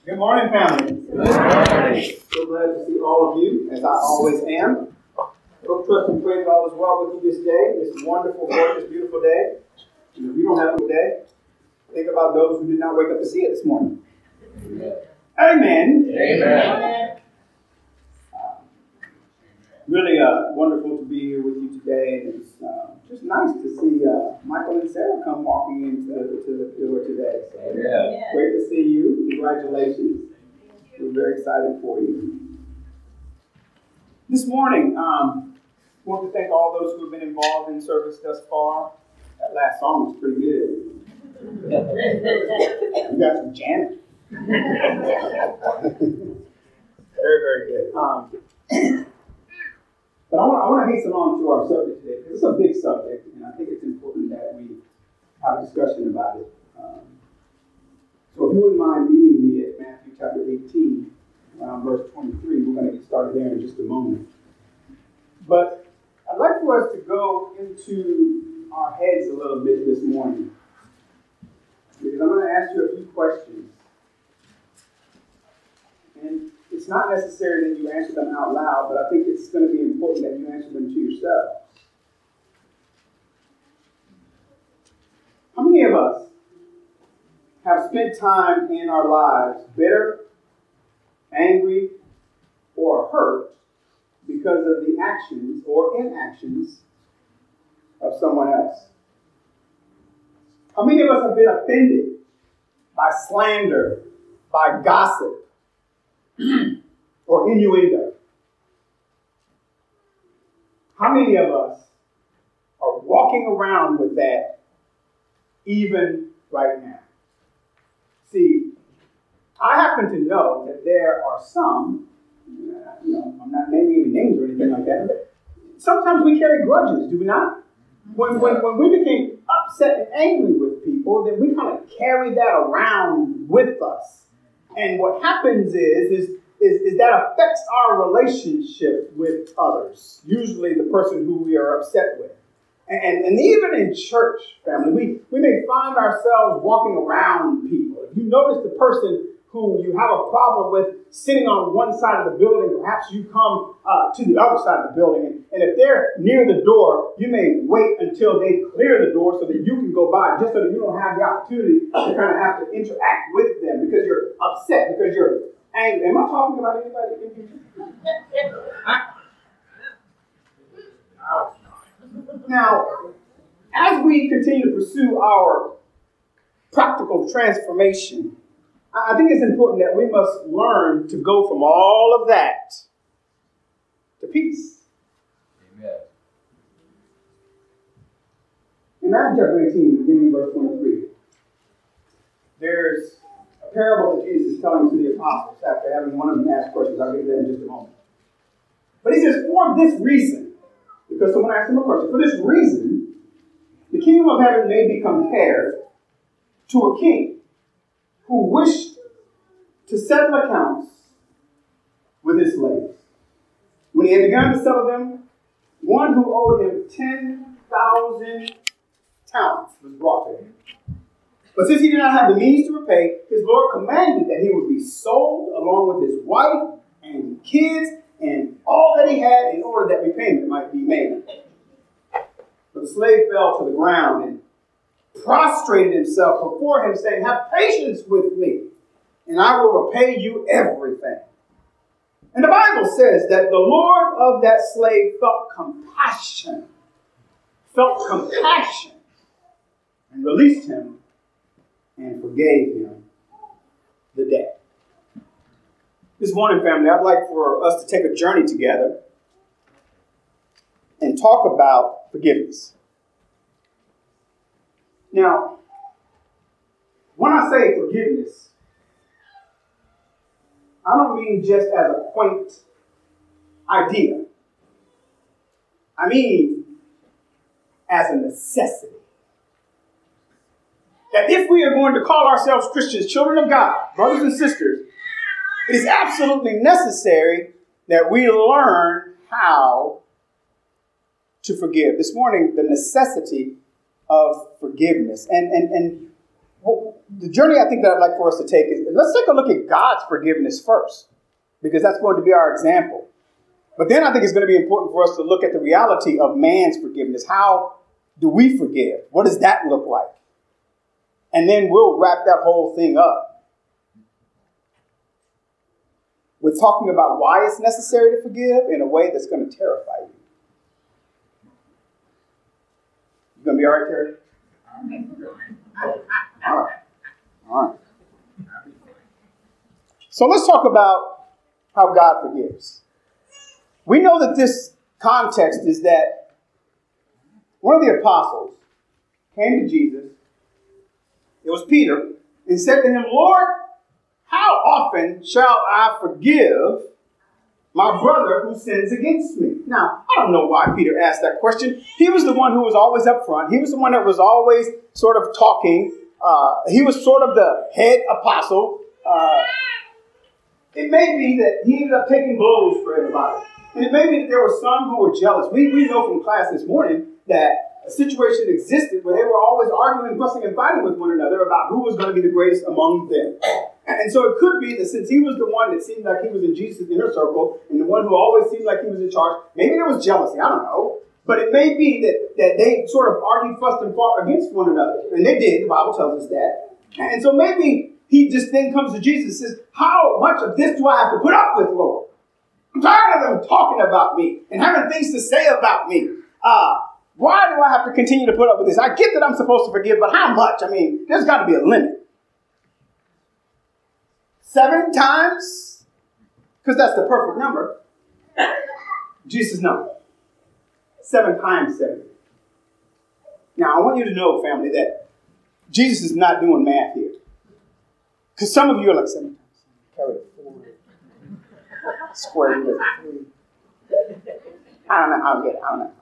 Good morning, family. Good morning. So glad to see all of you, as I always am. Hope, trust, and pray that all is well with you this day, this wonderful, gorgeous, beautiful day. And if you don't have a good day, think about those who did not wake up to see it this morning. Amen. Amen. Really wonderful to be here with you today. And it's just nice to see Michael and Sarah come walking into the door today. So, great to see you. Congratulations. We're very excited for you. This morning, I want to thank all those who have been involved in service thus far. That last song was pretty good. You got some jamming. Very, very good. But I want to hasten on to our subject today, because it's a big subject, and I think it's important that we have a discussion about it. So if you wouldn't mind meeting me at Matthew chapter 18, around verse 23, we're going to get started there in just a moment. But I'd like for us to go into our heads a little bit this morning, because I'm going to ask you a few questions. And it's not necessary that you answer them out loud, but I think it's going to be important that you answer them to yourself. How many of us have spent time in our lives bitter, angry, or hurt because of the actions or inactions of someone else? How many of us have been offended by slander, by gossip, or innuendo? How many of us are walking around with that even right now? See, I happen to know that there are some, I'm not naming any names or anything like that, but sometimes we carry grudges, do we not? When we became upset and angry with people, then we kind of carry that around with us. And what happens is that affects our relationship with others, usually the person who we are upset with. And even in church, family, we may find ourselves walking around people. If you notice the person who you have a problem with sitting on one side of the building, perhaps you come to the other side of the building. And if they're near the door, you may wait until they clear the door so that you can go by, just so that you don't have the opportunity to kind of have to interact with them because you're upset, because you're angry. Am I talking about anybody in here? Now, as we continue to pursue our practical transformation, I think it's important that we must learn to go from all of that to peace. Amen. In Matthew chapter 18, beginning in verse 23, there's a parable that Jesus is telling to the apostles after having one of them ask questions. I'll get to that in just a moment. But he says, for this reason, because someone asked him a question, for this reason, the kingdom of heaven may be compared to a king who wished to settle accounts with his slaves. When he had begun to settle them, one who owed him 10,000 talents was brought to him. But since he did not have the means to repay, his Lord commanded that he would be sold along with his wife and kids and all that he had, in order that repayment might be made. But the slave fell to the ground and prostrated himself before him, saying, have patience with me, and I will repay you everything. And the Bible says that the Lord of that slave felt compassion, and released him and forgave him the debt. This morning, family, I'd like for us to take a journey together and talk about forgiveness. Now, when I say forgiveness, I don't mean just as a quaint idea. I mean as a necessity. That if we are going to call ourselves Christians, children of God, brothers and sisters, it is absolutely necessary that we learn how to forgive. This morning, the necessity of forgiveness. And the journey I think that I'd like for us to take is, let's take a look at God's forgiveness first, because that's going to be our example. But then I think it's going to be important for us to look at the reality of man's forgiveness. How do we forgive? What does that look like? And then we'll wrap that whole thing up with talking about why it's necessary to forgive in a way that's going to terrify you. You going to be all right, Terry? All right. So let's talk about how God forgives. We know that this context is that one of the apostles came to Jesus. It was Peter, and said to him, Lord, how often shall I forgive my brother who sins against me? Now, I don't know why Peter asked that question. He was the one who was always up front. He was the one that was always sort of talking. He was sort of the head apostle. It may be that he ended up taking blows for everybody. And it may be that there were some who were jealous. We know from class this morning that a situation existed where they were always arguing, fussing, and fighting with one another about who was going to be the greatest among them. And so it could be that since he was the one that seemed like he was in Jesus' inner circle and the one who always seemed like he was in charge, maybe there was jealousy. I don't know. But it may be that they sort of argued, fussed, and fought against one another. And they did. The Bible tells us that. And so maybe he just then comes to Jesus and says, how much of this do I have to put up with, Lord? I'm tired of them talking about me and having things to say about me. Why do I have to continue to put up with this? I get that I'm supposed to forgive, but how much? I mean, there's got to be a limit. 7 times? Because that's the perfect number. Jesus' number. 7 times 70. Now, I want you to know, family, that Jesus is not doing math here. Because some of you are like 7 times. Carry it forward. Square root of 3. I don't know. I don't know.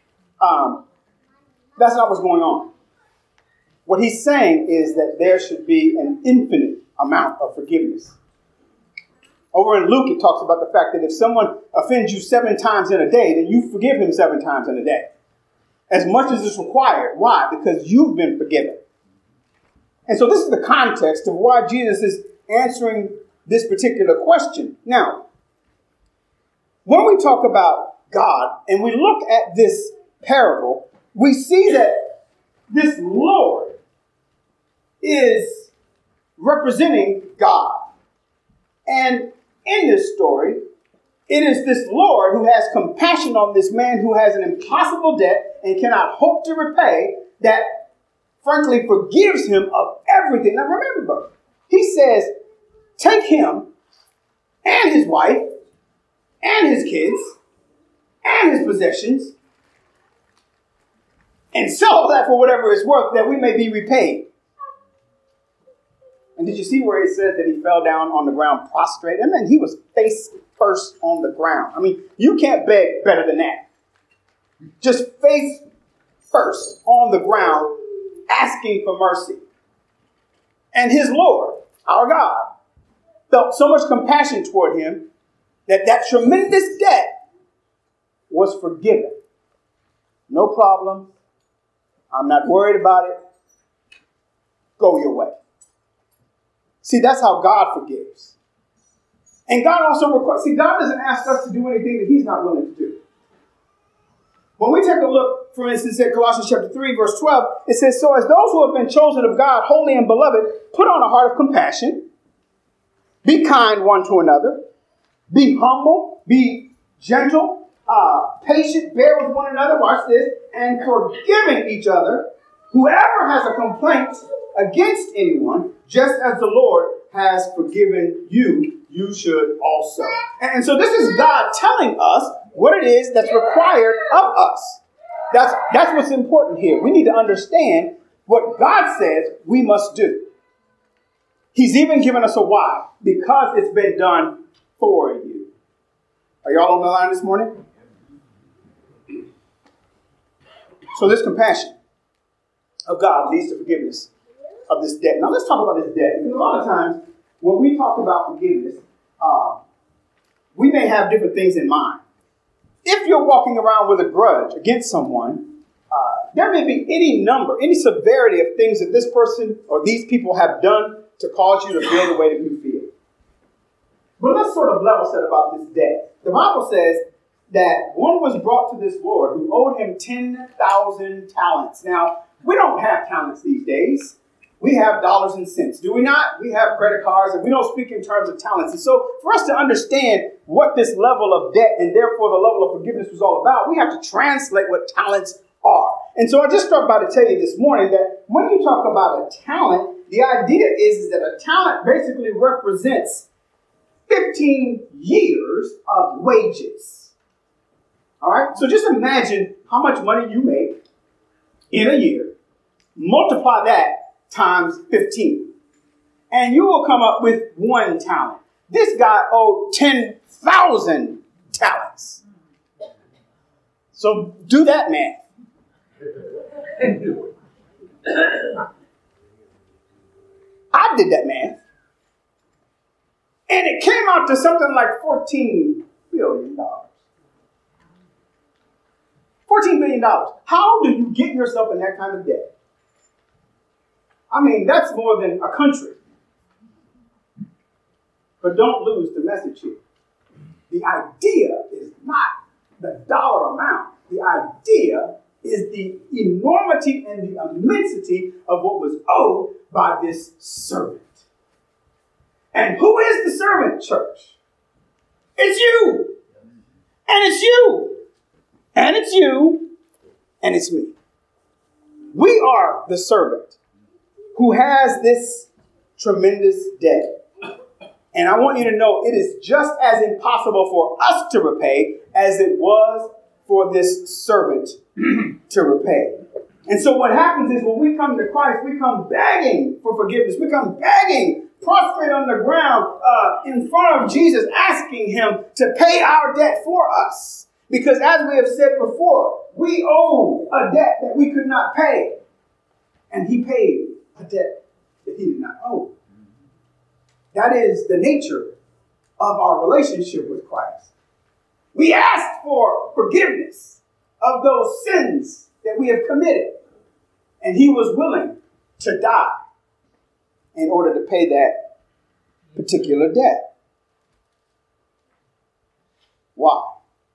That's not what's going on. What he's saying is that there should be an infinite amount of forgiveness. Over in Luke, it talks about the fact that if someone offends you 7 times in a day, then you forgive him 7 times in a day. As much as is required. Why? Because you've been forgiven. And so this is the context of why Jesus is answering this particular question. Now, when we talk about God and we look at this parable, we see that this Lord is representing God. And in this story, it is this Lord who has compassion on this man who has an impossible debt and cannot hope to repay, that frankly forgives him of everything. Now remember, he says, take him and his wife and his kids and his possessions and sell that for whatever it's worth, that we may be repaid. And did you see where it said that he fell down on the ground prostrate? I mean, he was face first on the ground. I mean, you can't beg better than that. Just face first on the ground, asking for mercy. And his Lord, our God, felt so much compassion toward him that that tremendous debt was forgiven. No problem. I'm not worried about it. Go your way. See, that's how God forgives. And God also requires, God doesn't ask us to do anything that he's not willing to do. When we take a look, for instance, at Colossians chapter 3, verse 12, it says, so as those who have been chosen of God, holy and beloved, put on a heart of compassion, be kind one to another, be humble, be gentle, patient, bear with one another, watch this, and forgiving each other. Whoever has a complaint against anyone, just as the Lord has forgiven you, you should also. And so this is God telling us what it is that's required of us. That's what's important here. We need to understand what God says we must do. He's even given us a why, because it's been done for you. Are y'all on the line this morning? So this compassion of God leads to forgiveness of this debt. Now let's talk about this debt. Because a lot of times when we talk about forgiveness, we may have different things in mind. If you're walking around with a grudge against someone, there may be any number, any severity of things that this person or these people have done to cause you to feel the way that you feel. But let's sort of level set about this debt. The Bible says that one was brought to this Lord who owed him 10,000 talents. Now, we don't have talents these days. We have dollars and cents, do we not? We have credit cards, and we don't speak in terms of talents. And so for us to understand what this level of debt and therefore the level of forgiveness was all about, we have to translate what talents are. And so I just started by to tell you this morning that when you talk about a talent, the idea is that a talent basically represents 15 years of wages. All right? So just imagine how much money you make in a year, multiply that times 15. And you will come up with one talent. This guy owed 10,000 talents. So do that math. I did that math. And it came out to something like $14 billion. $14 billion. How do you get yourself in that kind of debt? I mean, that's more than a country. But don't lose the message here. The idea is not the dollar amount. The idea is the enormity and the immensity of what was owed by this servant. And who is the servant, church? It's you. And it's you. And it's you. And it's me. We are the servant who has this tremendous debt. And I want you to know it is just as impossible for us to repay as it was for this servant to repay. And so what happens is when we come to Christ, we come begging for forgiveness. We come begging, prostrate on the ground in front of Jesus, asking him to pay our debt for us. Because as we have said before, we owe a debt that we could not pay. And he paid a debt that he did not owe. That is the nature of our relationship with Christ. We asked for forgiveness of those sins that we have committed. And he was willing to die in order to pay that particular debt. Why?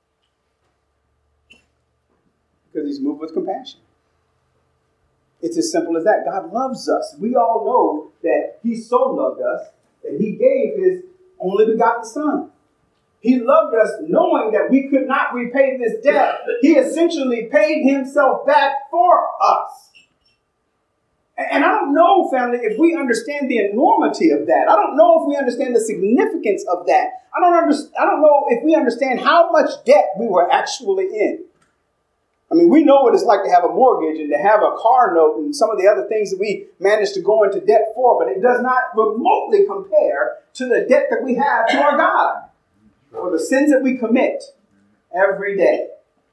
Because he's moved with compassion. It's as simple as that. God loves us. We all know that he so loved us that he gave his only begotten son. He loved us knowing that we could not repay this debt. He essentially paid himself back for us. And I don't know, family, if we understand the enormity of that. I don't know if we understand the significance of that. I don't know if we understand how much debt we were actually in. I mean, we know what it's like to have a mortgage and to have a car note and some of the other things that we managed to go into debt for, but it does not remotely compare to the debt that we have to our God for the sins that we commit every day.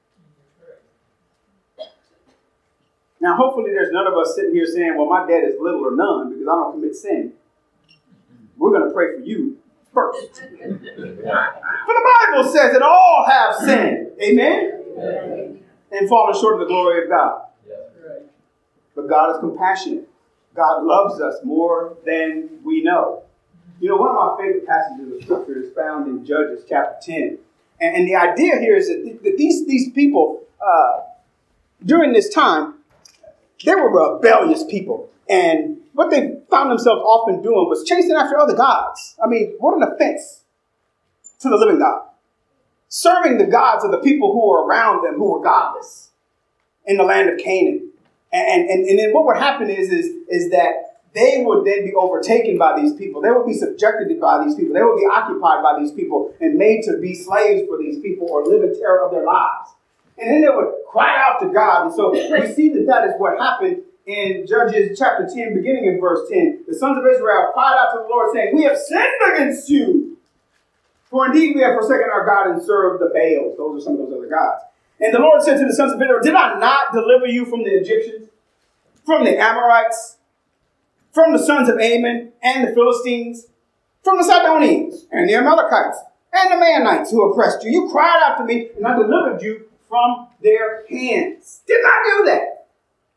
Now, hopefully there's none of us sitting here saying, well, my debt is little or none because I don't commit sin. We're going to pray for you first. For the Bible says that all have sinned. Amen? And fallen short of the glory of God. But God is compassionate. God loves us more than we know. You know, one of my favorite passages of Scripture is found in Judges chapter 10. And the idea here is that these people, during this time, they were rebellious people. And what they found themselves often doing was chasing after other gods. I mean, what an offense to the living God. Serving the gods of the people who were around them who were godless in the land of Canaan. And then what would happen is that they would then be overtaken by these people. They would be subjected by these people. They would be occupied by these people and made to be slaves for these people or live in terror of their lives. And then they would cry out to God. And so we see that is what happened in Judges chapter 10, beginning in verse 10. The sons of Israel cried out to the Lord saying, we have sinned against you. For indeed we have forsaken our God and served the Baals. Those are some of those other gods. And the Lord said to the sons of Israel, did I not deliver you from the Egyptians, from the Amorites, from the sons of Ammon and the Philistines, from the Sidonians and the Amalekites and the Maonites who oppressed you? You cried out to me and I delivered you from their hands. Did not do that.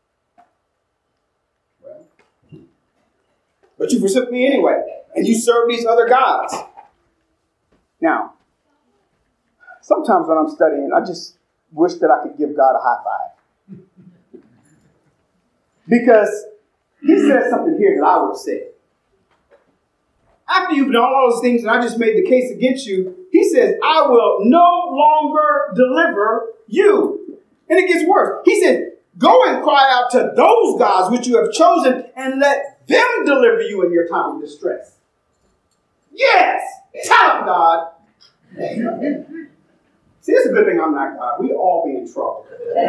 Well, but you forsook me anyway, and you serve these other gods. Now, sometimes when I'm studying, I just wish that I could give God a high five. Because he says something here that I would have said. After you've done all those things and I just made the case against you, he says, I will no longer deliver you. And it gets worse. He said, go and cry out to those gods which you have chosen and let them deliver you in your time of distress. Yes! Tell them, God. See, it's a good thing I'm not God. We all be in trouble.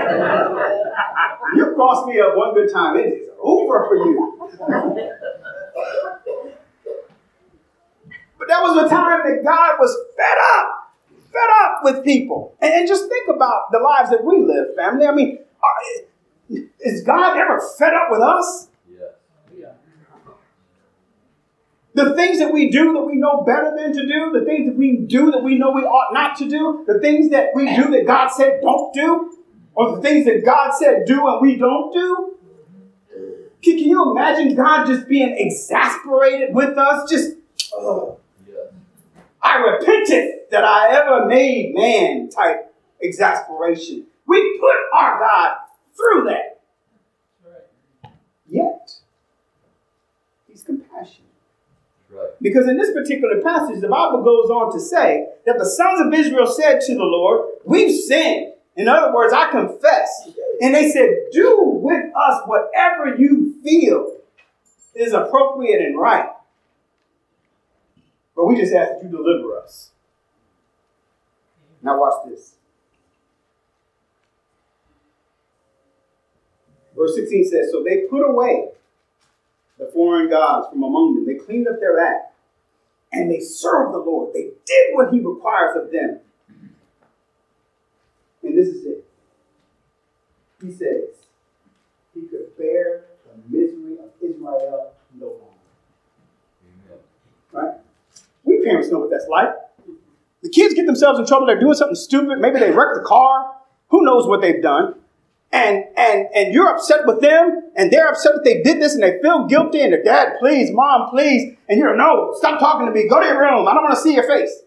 You cross me up one good time, it is over for you. But that was a time that God was fed up with people. And just think about the lives that we live, family. I mean, is God ever fed up with us? Yeah. The things that we do that we know better than to do, the things that we do that we know we ought not to do, the things that we do that God said don't do, or the things that God said do and we don't do. Can you imagine God just being exasperated with us? Just, I repented that I ever made man type exasperation. We put our God through that. Yet, he's compassionate. Right. Because in this particular passage, the Bible goes on to say that the sons of Israel said to the Lord, we've sinned. In other words, I confess. And they said, do with us whatever you feel is appropriate and right. But we just ask that you deliver us. Now watch this. Verse 16 says, so they put away the foreign gods from among them. They cleaned up their act. And they served the Lord. They did what he requires of them. And this is it. He says, he could bear the misery of Israel no longer. Right? We parents know what that's like. The kids get themselves in trouble. They're doing something stupid. Maybe they wrecked the car. Who knows what they've done? And you're upset with them, and they're upset that they did this, and they feel guilty, and their dad, please, mom, please. And you're, no, stop talking to me. Go to your room. I don't want to see your face.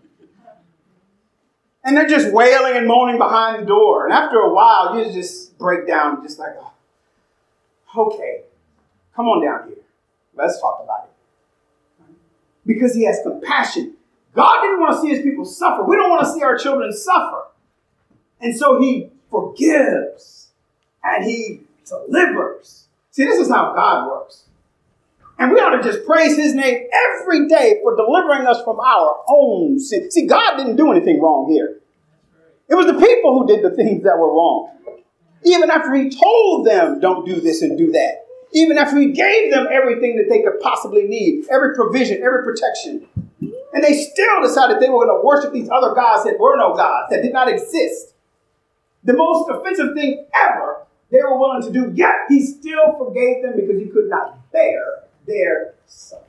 And they're just wailing and moaning behind the door. And after a while, you just break down, just like, oh, okay, come on down here. Let's talk about it. Because he has compassion. God didn't want to see his people suffer. We don't want to see our children suffer. And so he forgives and he delivers. See, this is how God works. And we ought to just praise his name every day for delivering us from our own sin. See, God didn't do anything wrong here. It was the people who did the things that were wrong. Even after he told them, don't do this and do that. Even after he gave them everything that they could possibly need. Every provision, every protection. And they still decided they were going to worship these other gods that were no gods, that did not exist. The most offensive thing ever they were willing to do, yet he still forgave them because he could not bear their suffering.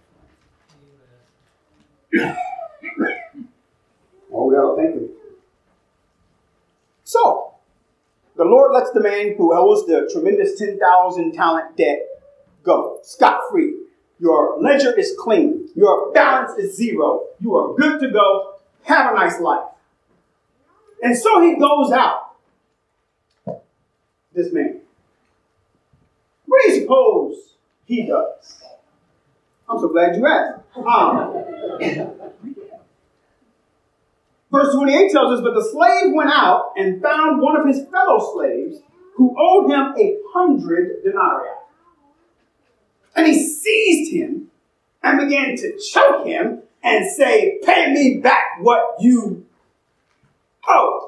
Oh, we got to thank him. So, the Lord lets the man who owes the tremendous 10,000 talent debt go scot-free. Your ledger is clean. Your balance is zero. You are good to go. Have a nice life. And so he goes out. This man. What do you suppose he does? I'm so glad you asked. Verse 28 tells us, but the slave went out and found one of his fellow slaves who owed him 100 denarii. And he seized him and began to choke him and say, pay me back what you owe.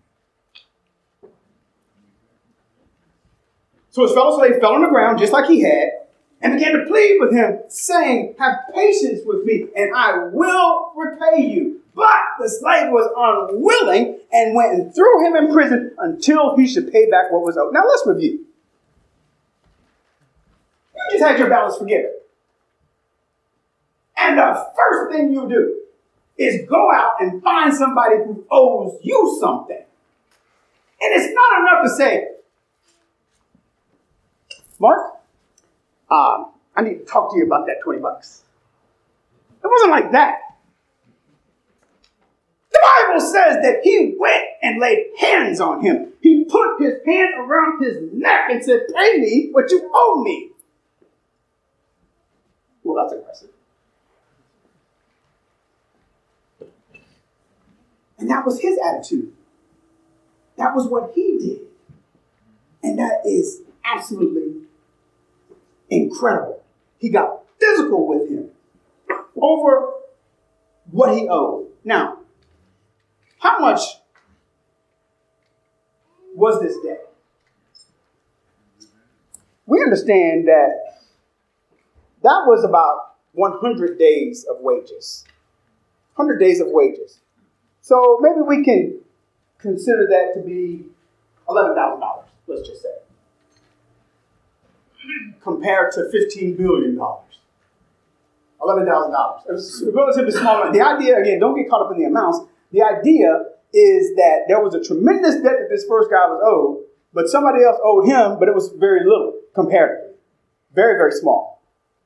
So his fellow slave fell on the ground just like he had and began to plead with him, saying, have patience with me and I will repay you. But the slave was unwilling and went and threw him in prison until he should pay back what was owed. Now let's review. You just had your balance forgiven. And the first thing you do is go out and find somebody who owes you something. And it's not enough to say, Mark, I need to talk to you about that $20. It wasn't like that. The Bible says that he went and laid hands on him. He put his hand around his neck and said, pay me what you owe me. Well, that's aggressive. And that was his attitude. That was what he did. And that is absolutely incredible. He got physical with him over what he owed. Now, how much was this debt? We understand that was about 100 days of wages. 100 days of wages. So maybe we can consider that to be $11,000, let's just say. Compared to $15 billion. $11,000. It's relatively small. The idea, again, don't get caught up in the amounts. The idea is that there was a tremendous debt that this first guy was owed, but somebody else owed him, but it was very little comparatively. Very, very small.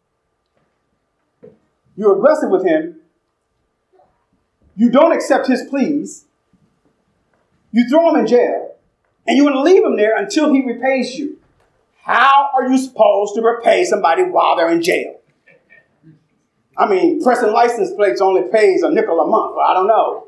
You're aggressive with him. You don't accept his pleas. You throw him in jail, and you're going to leave him there until he repays you. How are you supposed to repay somebody while they're in jail? I mean, pressing license plates only pays a nickel a month. I don't know.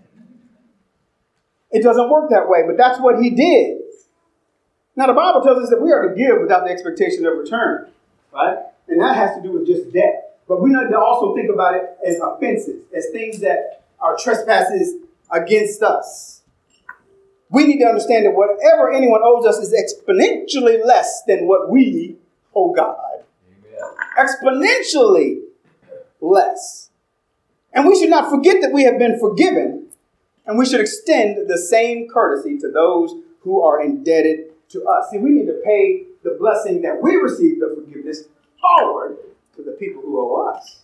It doesn't work that way, but that's what he did. Now, the Bible tells us that we are to give without the expectation of return, right? And that has to do with just debt. But we need to also think about it as offenses, as things that are trespasses against us. We need to understand that whatever anyone owes us is exponentially less than what we owe God. Amen. Exponentially less. And we should not forget that we have been forgiven, and we should extend the same courtesy to those who are indebted to us. See, we need to pay the blessing that we received of forgiveness forward to the people who owe us.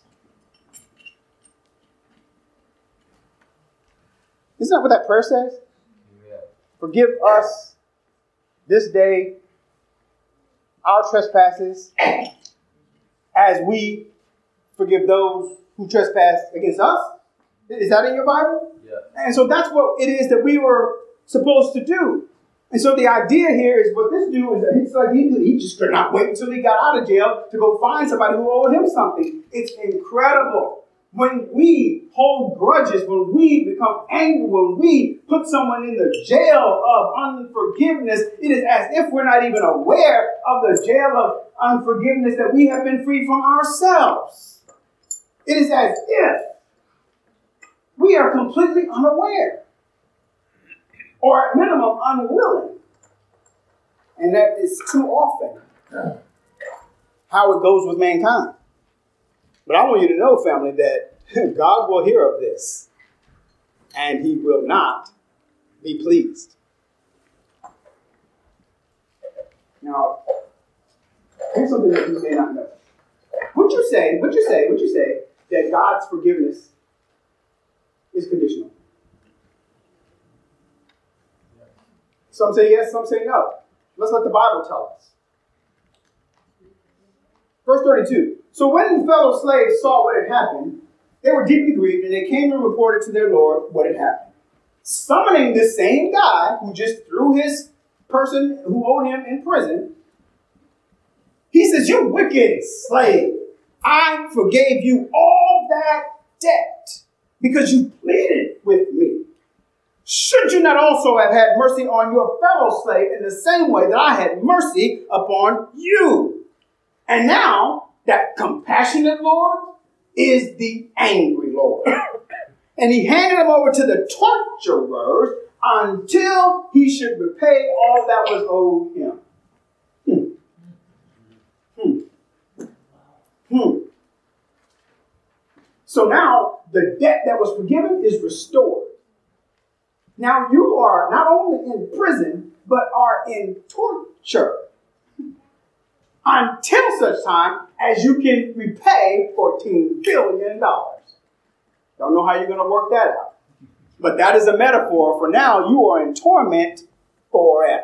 Isn't that what that prayer says? Yeah. Forgive us this day our trespasses as we forgive those who trespass against us. Is that in your Bible? Yeah. And so that's what it is that we were supposed to do. And so the idea here is what this dude is, it's like he just could not wait until he got out of jail to go find somebody who owed him something. It's incredible. When we hold grudges, when we become angry, when we put someone in the jail of unforgiveness, it is as if we're not even aware of the jail of unforgiveness that we have been freed from ourselves. It is as if we are completely unaware, or at minimum unwilling. And that is too often how it goes with mankind. But I want you to know, family, that God will hear of this, and he will not be pleased. Now, here's something that you may not know. Would you say that God's forgiveness is conditional? Some say yes, some say no. Let's let the Bible tell us. Verse 32. So when the fellow slaves saw what had happened, they were deeply grieved, and they came and reported to their Lord what had happened. Summoning this same guy who just threw his person who owed him in prison, he says, "You wicked slave, I forgave you all that debt because you pleaded with me. Should you not also have had mercy on your fellow slave in the same way that I had mercy upon you?" And now, that compassionate Lord is the angry Lord. And he handed him over to the torturers until he should repay all that was owed him. So now, the debt that was forgiven is restored. Now you are not only in prison, but are in torture until such time as you can repay $14 billion. Don't know how you're going to work that out. But that is a metaphor for now you are in torment forever.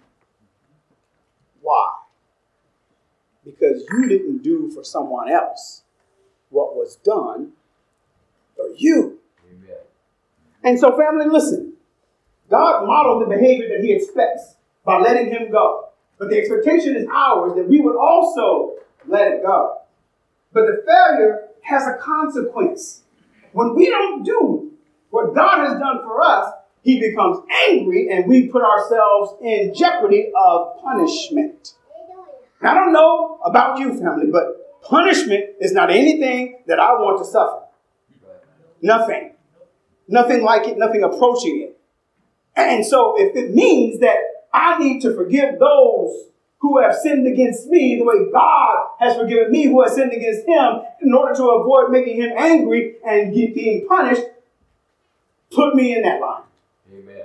Why? Because you didn't do for someone else what was done for you. Amen. And so, family, listen. God modeled the behavior that he expects by letting him go. But the expectation is ours that we would also let it go. But the failure has a consequence. When we don't do what God has done for us, he becomes angry and we put ourselves in jeopardy of punishment. Now, I don't know about you, family, but punishment is not anything that I want to suffer. Nothing. Nothing like it, nothing approaching it. And so if it means that I need to forgive those who have sinned against me the way God has forgiven me who has sinned against him in order to avoid making him angry and being punished, put me in that line. Amen.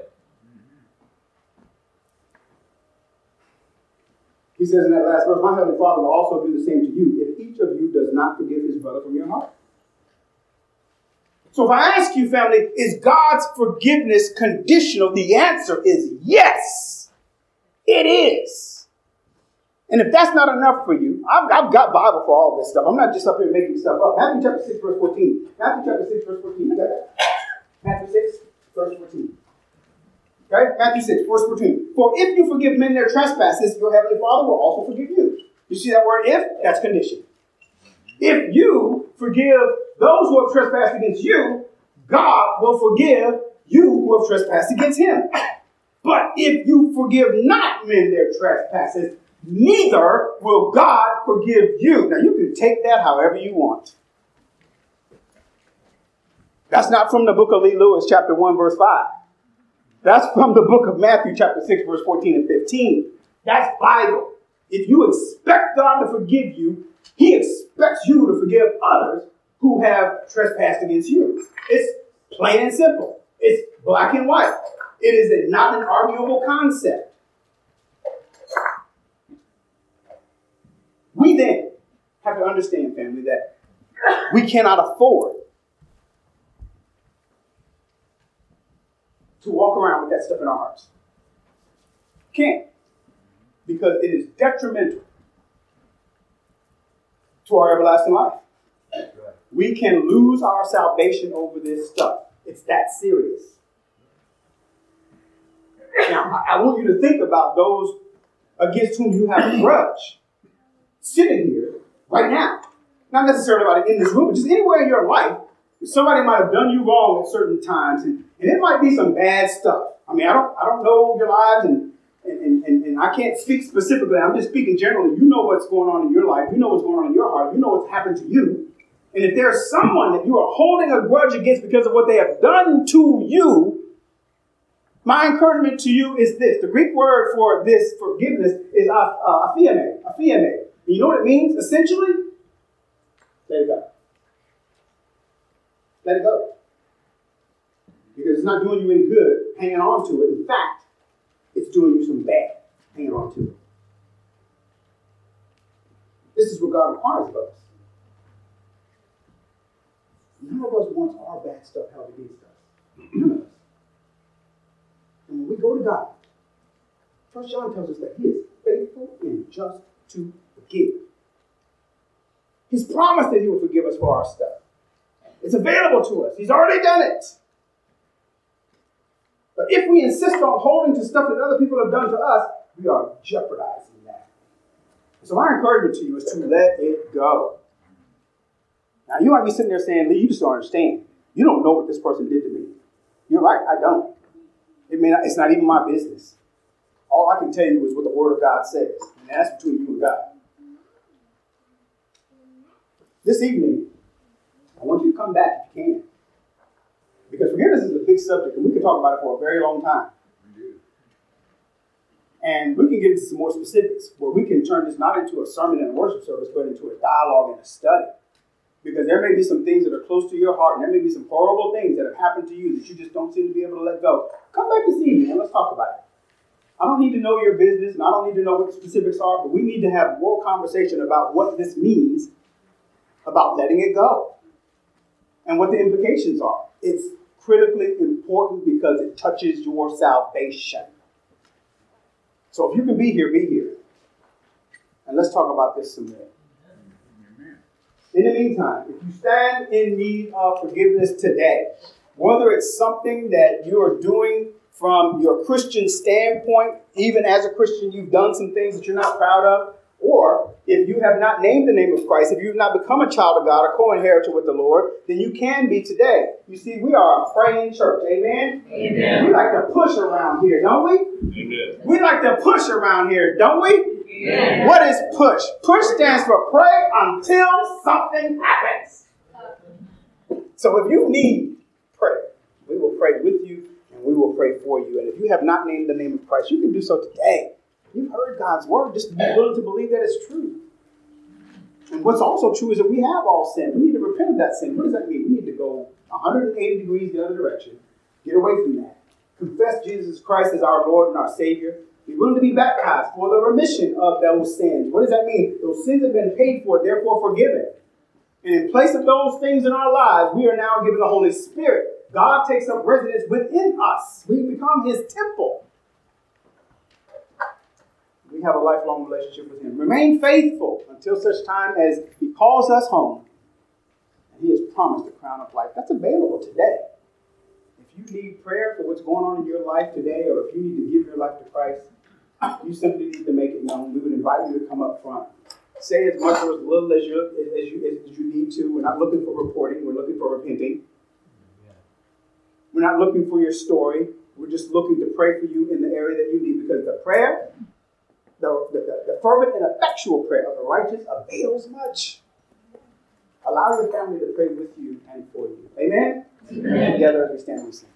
He says in that last verse, my heavenly Father will also do the same to you if each of you does not forgive his brother from your heart. So if I ask you, family, is God's forgiveness conditional? The answer is yes, it is. And if that's not enough for you, I've got Bible for all this stuff. I'm not just up here making stuff up. Matthew chapter 6, verse 14. Matthew chapter 6, verse 14. You got that? Matthew 6, verse 14. Okay? Matthew 6, verse 14. For if you forgive men their trespasses, your heavenly Father will also forgive you. You see that word if? That's condition. If you forgive those who have trespassed against you, God will forgive you who have trespassed against him. But if you forgive not men their trespasses, neither will God forgive you. Now, you can take that however you want. That's not from the book of Lee Lewis, chapter 1, verse 5. That's from the book of Matthew, chapter 6, verse 14 and 15. That's Bible. If you expect God to forgive you, he expects you to forgive others who have trespassed against you. It's plain and simple. It's black and white. It is not an arguable concept. We then have to understand, family, that we cannot afford to walk around with that stuff in our hearts. Can't. Because it is detrimental to our everlasting life. We can lose our salvation over this stuff. It's that serious. Now, I want you to think about those against whom you have a grudge sitting here right now. Not necessarily about it in this room, but just anywhere in your life. Somebody might have done you wrong at certain times, and it might be some bad stuff. I mean, I don't know your lives, and I can't speak specifically. I'm just speaking generally. You know what's going on in your life. You know what's going on in your heart. You know what's happened to you. And if there's someone that you are holding a grudge against because of what they have done to you, my encouragement to you is this. The Greek word for this forgiveness is aphieme. Aphieme. You know what it means, essentially? Let it go. Let it go. Because it's not doing you any good hanging on to it. In fact, it's doing you some bad hanging on to it. This is what God requires of us. None of us wants our bad stuff held against us. None of us. And when we go to God, 1 John tells us that he is faithful and just to forgive. He's promised that he will forgive us for our stuff. It's available to us. He's already done it. But if we insist on holding to stuff that other people have done to us, we are jeopardizing that. So my encouragement to you is to let it go. Now, you might be sitting there saying, Lee, you just don't understand. You don't know what this person did to me. You're right, I don't. It's not even my business. All I can tell you is what the Word of God says. And that's between you and God. This evening, I want you to come back if you can. Because forgiveness is a big subject, and we can talk about it for a very long time. And we can get into some more specifics, where we can turn this not into a sermon and a worship service, but into a dialogue and a study. Because there may be some things that are close to your heart, and there may be some horrible things that have happened to you that you just don't seem to be able to let go. Come back this evening and let's talk about it. I don't need to know your business, and I don't need to know what the specifics are, but we need to have more conversation about what this means about letting it go and what the implications are. It's critically important because it touches your salvation. So if you can be here, be here. And let's talk about this some more. In the meantime, if you stand in need of forgiveness today, whether it's something that you are doing from your Christian standpoint, even as a Christian, you've done some things that you're not proud of, or if you have not named the name of Christ, if you've not become a child of God, a co-inheritor with the Lord, then you can be today. You see, we are a praying church. Amen? Amen. We like to push around here, don't we? Amen. We like to push around here, don't we? Amen. What is push? Push stands for pray until something happens. So if you need prayer, we will pray with you and we will pray for you. And if you have not named the name of Christ, you can do so today. You've heard God's word. Just be willing to believe that it's true. And what's also true is that we have all sinned. We need to repent of that sin. What does that mean? We need to go 180 degrees the other direction. Get away from that. Confess Jesus Christ as our Lord and our Savior. Be willing to be baptized for the remission of those sins. What does that mean? Those sins have been paid for, therefore forgiven. And in place of those things in our lives, we are now given the Holy Spirit. God takes up residence within us. We become His temple. We have a lifelong relationship with Him. Remain faithful until such time as He calls us home. And He has promised the crown of life. That's available today. If you need prayer for what's going on in your life today, or if you need to give your life to Christ, you simply need to make it known. We would invite you to come up front. Say as much or as little as you need to. We're not looking for reporting. We're looking for repenting. We're not looking for your story. We're just looking to pray for you in the area that you need, because the prayer, the fervent and effectual prayer of the righteous avails much. Allow your family to pray with you and for you. Amen? Amen. Together as we stand and sing.